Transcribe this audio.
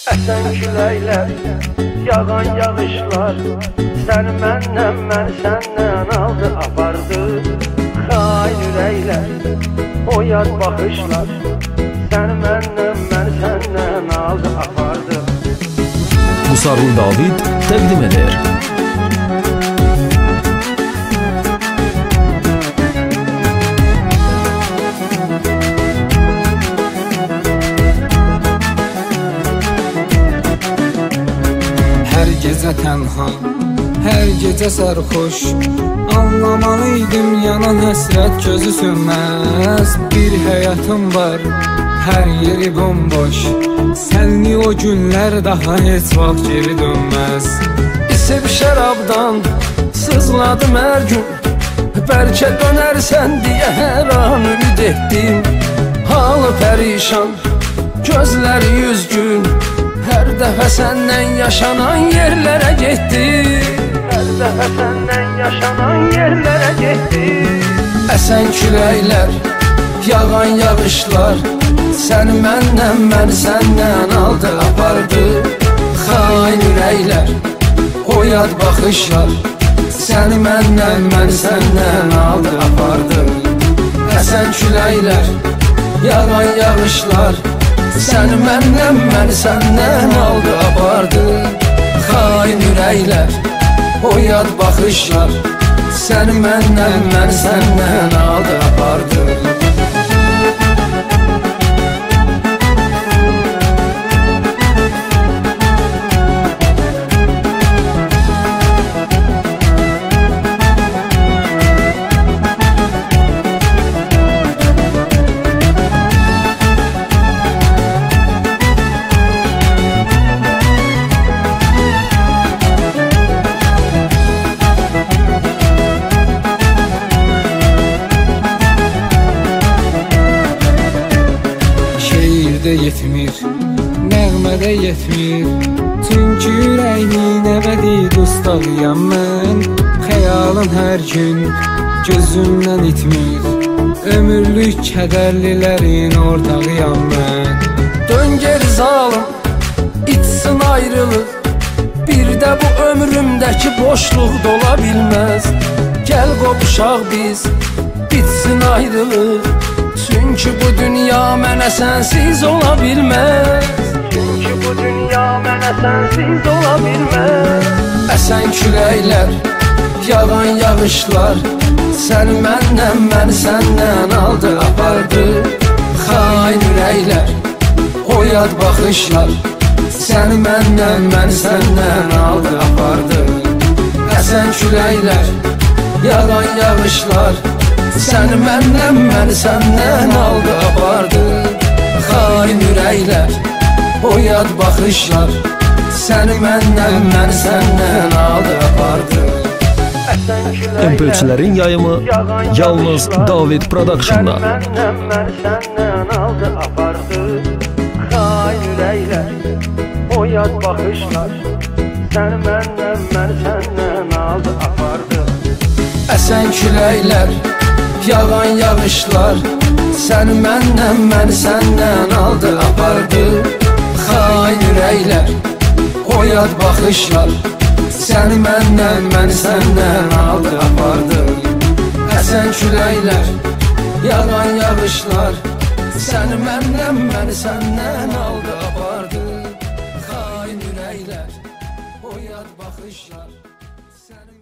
Əsən küləklər, yağan yağışlar, səni məndən, məni səndən aldı, apardı. Xain ürəklər, o yad baxışlar, səni məndən, məni səndən aldı, apardı. Musarlı David təqdim edir. Hər gecə tənha, hər gecə sərxoş, anlamalıydım yanan həsrət gözü sönməz. Bir həyatım var, hər yeri bomboş, sənli o günlər daha heç vaxt geri dönməz. İsib şərabdan sızladım hər gün, bəlkə dönərsən deyə hər an ümid etdim. Halı pərişan, gözləri yüzgün, hər dəfə səndən yaşanan yerlərə getdi. Hər dəfə səndən yaşanan yerlərə getdi. Əsən küləklər, yağan yağışlar, səni məndən, məni səndən aldı, apardı. Xain ürəklər, o yad baxışlar, səni məndən, məni səndən aldı, apardı. Əsən küləklər, yağan yağışlar, səni məndən, məni səndən aldı, apardı. Xain ürəklər, o yad baxışlar, səni məndən, məni səndən aldı, apardı. Şeirdə yetmir, nəğmədə yetmir, çünki ürəyimin əbədi dustağıyam mən. Xəyalın hər gün gözümdən itmir, ömürlük kədərlilərin ortağıyam mən. Dön geri zalım, itsin ayrılıq, bir də bu ömrümdəki boşluq dola bilməz. Gəl qopuşaq biz, bitsin ayrılıq, çünki bu dünya mənə sənsiz ola bilməz. Çünki bu dünya mənə sənsiz ola bilməz. Əsən küləklər, yağan yağışlar, səni məndən, məni səndən aldı, apardı. Xain ürəklər, o yad baxışlar, səni məndən, məni səndən aldı, apardı. Əsən küləklər, yağan yağışlar, səni məndən, məni səndən aldı, apardı. Xain ürəklər, o yad baxışlar, səni məndən, məni səndən aldı, apardı. MP3'lerin yayımı yalnız David Production'da. Səni məndən, məni səndən aldı, apardı. Xain ürəklər, o yad baxışlar, səni məndən, məni səndən aldı, apardı. Əsən küləklər, yağan yağışlar, səni məndən, məni səndən aldı, apardı. Xain ürəklər, o yad baxışlar, səni məndən, məni səndən aldı, apardı. Əsən küləklər, yağan yağışlar, səni məndən, məni səndən aldı, apardı. Xain ürəklər, o yad baxışlar, səni